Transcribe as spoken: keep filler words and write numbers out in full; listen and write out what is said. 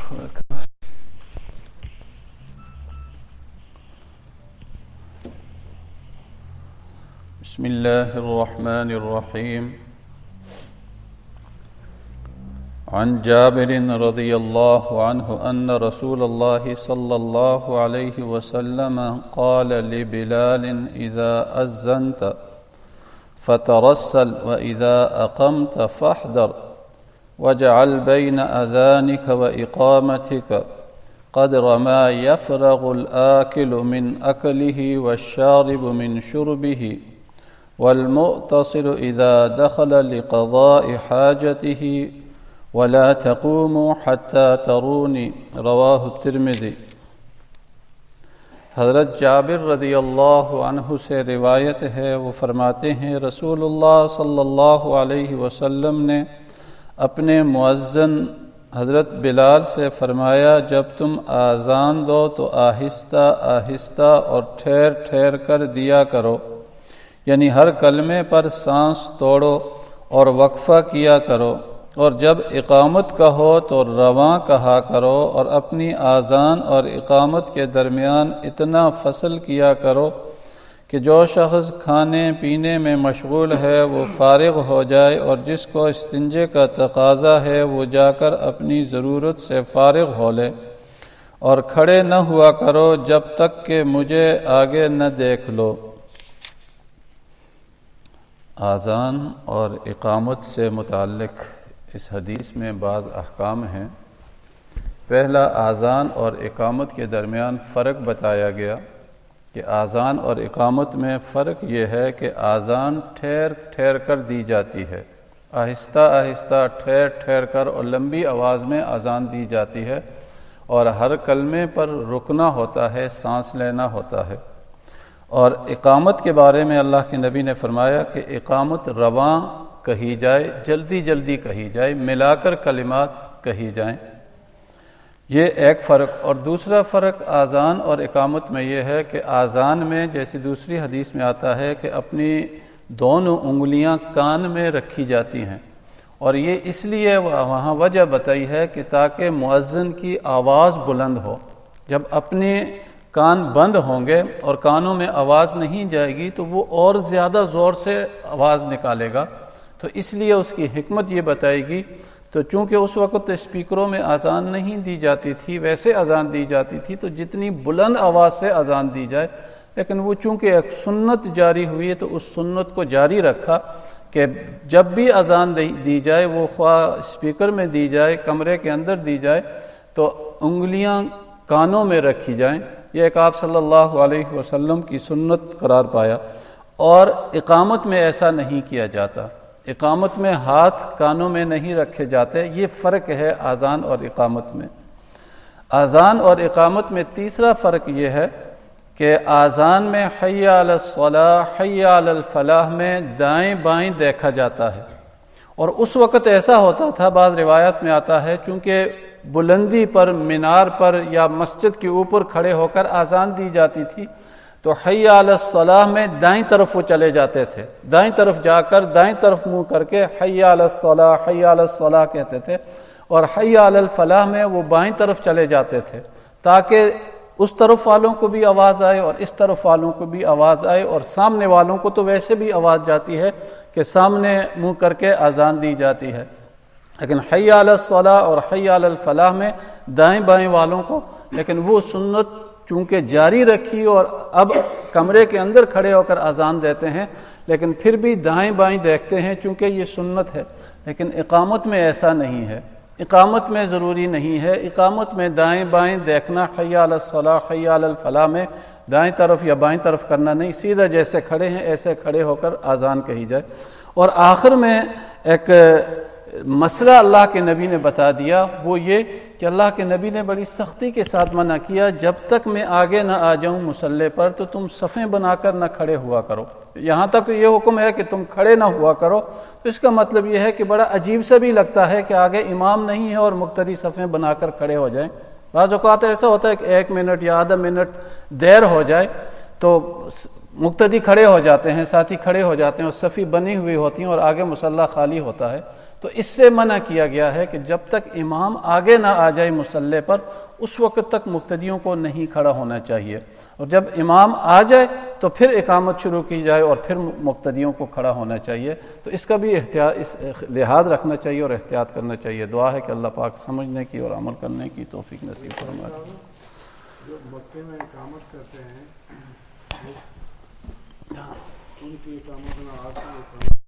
بسم الله الرحمن الرحيم. عن جابر رضي الله عنه أن رسول الله صلى الله عليه وسلم قال لبلال إذا أذنت فترسل وإذا أقمت فاحذر واجعل بين أذانك وإقامتك قدر ما يفرغ الآكل من أكله والشارب من شربه والمؤتصل إذا دخل لقضاء حاجته ولا تقوموا حتى تروني رواہ الترمذی. حضرت جابر رضی اللہ عنہ سے روایت ہے، وہ فرماتے ہیں رسول اللہ صلی اللہ علیہ وسلم نے اپنے مؤذن حضرت بلال سے فرمایا، جب تم اذان دو تو آہستہ آہستہ اور ٹھہر ٹھہر کر دیا کرو، یعنی ہر کلمے پر سانس توڑو اور وقفہ کیا کرو، اور جب اقامت کہو تو رواں کہا کرو، اور اپنی اذان اور اقامت کے درمیان اتنا فصل کیا کرو کہ جو شخص کھانے پینے میں مشغول ہے وہ فارغ ہو جائے، اور جس کو استنجے کا تقاضا ہے وہ جا کر اپنی ضرورت سے فارغ ہو لے، اور کھڑے نہ ہوا کرو جب تک کہ مجھے آگے نہ دیکھ لو۔ اذان اور اقامت سے متعلق اس حدیث میں بعض احکام ہیں۔ پہلا، اذان اور اقامت کے درمیان فرق بتایا گیا کہ اذان اور اقامت میں فرق یہ ہے کہ اذان ٹھہر ٹھہر کر دی جاتی ہے، آہستہ آہستہ ٹھہر ٹھہر کر اور لمبی آواز میں اذان دی جاتی ہے، اور ہر کلمے پر رکنا ہوتا ہے، سانس لینا ہوتا ہے۔ اور اقامت کے بارے میں اللہ کے نبی نے فرمایا کہ اقامت رواں کہی جائے، جلدی جلدی کہی جائے، ملا کر کلمات کہی جائیں۔ یہ ایک فرق۔ اور دوسرا فرق اذان اور اقامت میں یہ ہے کہ اذان میں جیسی دوسری حدیث میں آتا ہے کہ اپنی دونوں انگلیاں کان میں رکھی جاتی ہیں، اور یہ اس لیے وہاں وجہ بتائی ہے کہ تاکہ مؤذن کی آواز بلند ہو۔ جب اپنے کان بند ہوں گے اور کانوں میں آواز نہیں جائے گی تو وہ اور زیادہ زور سے آواز نکالے گا، تو اس لیے اس کی حکمت یہ بتائے گی۔ تو چونکہ اس وقت اسپیکروں میں اذان نہیں دی جاتی تھی، ویسے اذان دی جاتی تھی تو جتنی بلند آواز سے اذان دی جائے، لیکن وہ چونکہ ایک سنت جاری ہوئی ہے تو اس سنت کو جاری رکھا کہ جب بھی اذان دی جائے، وہ خواہ اسپیکر میں دی جائے، کمرے کے اندر دی جائے، تو انگلیاں کانوں میں رکھی جائیں۔ یہ ایک آپ صلی اللہ علیہ وسلم کی سنت قرار پایا۔ اور اقامت میں ایسا نہیں کیا جاتا، اقامت میں ہاتھ کانوں میں نہیں رکھے جاتے۔ یہ فرق ہے اذان اور اقامت میں۔ اذان اور اقامت میں تیسرا فرق یہ ہے کہ اذان میں حی علی الصلاۃ، حی علی الفلاح میں دائیں بائیں دیکھا جاتا ہے، اور اس وقت ایسا ہوتا تھا، بعض روایت میں آتا ہے، چونکہ بلندی پر، مینار پر یا مسجد کے اوپر کھڑے ہو کر اذان دی جاتی تھی، تو حی علی الصلاۃ میں دائیں طرف وہ چلے جاتے تھے، دائیں طرف جا کر دائیں طرف منہ کر کے حی علی الصلاۃ، حی علی الصلاۃ کہتے تھے، اور حی علی الفلاح میں وہ بائیں طرف چلے جاتے تھے تاکہ اس طرف والوں کو بھی آواز آئے اور اس طرف والوں کو بھی آواز آئے، اور سامنے والوں کو تو ویسے بھی آواز جاتی ہے کہ سامنے منہ کر کے اذان دی جاتی ہے، لیکن حی علی الصلاۃ اور حی علی الفلاح میں دائیں بائیں والوں کو، لیکن وہ سنت چونکہ جاری رکھی اور اب کمرے کے اندر کھڑے ہو کر اذان دیتے ہیں، لیکن پھر بھی دائیں بائیں دیکھتے ہیں چونکہ یہ سنت ہے۔ لیکن اقامت میں ایسا نہیں ہے، اقامت میں ضروری نہیں ہے، اقامت میں دائیں بائیں دیکھنا، حی علی الصلاۃ، حی علی الفلاح میں دائیں طرف یا بائیں طرف کرنا نہیں، سیدھا جیسے کھڑے ہیں ایسے کھڑے ہو کر اذان کہی جائے۔ اور آخر میں ایک مسئلہ اللہ کے نبی نے بتا دیا، وہ یہ کہ اللہ کے نبی نے بڑی سختی کے ساتھ منع کیا، جب تک میں آگے نہ آ جاؤں مصلی پر تو تم صفیں بنا کر نہ کھڑے ہوا کرو۔ یہاں تک یہ حکم ہے کہ تم کھڑے نہ ہوا کرو، تو اس کا مطلب یہ ہے کہ بڑا عجیب سا بھی لگتا ہے کہ آگے امام نہیں ہے اور مقتدی صفیں بنا کر کھڑے ہو جائیں۔ بعض اوقات ایسا ہوتا ہے کہ ایک منٹ یا آدھا منٹ دیر ہو جائے تو مقتدی کھڑے ہو جاتے ہیں، ساتھی کھڑے ہو جاتے ہیں اور صفیں بنی ہوئی ہوتی ہیں اور آگے مصلی خالی ہوتا ہے، تو اس سے منع کیا گیا ہے کہ جب تک امام آگے نہ آ جائے مصلی پر اس وقت تک مقتدیوں کو نہیں کھڑا ہونا چاہیے، اور جب امام آ جائے تو پھر اقامت شروع کی جائے اور پھر مقتدیوں کو کھڑا ہونا چاہیے۔ تو اس کا بھی احتیاط اس لحاظ رکھنا چاہیے اور احتیاط کرنا چاہیے۔ دعا ہے کہ اللہ پاک سمجھنے کی اور عمل کرنے کی توفیق نصیب فرمائے۔ جو مکے میں اقامت کرتے ہیں ان کی اقامت میں آج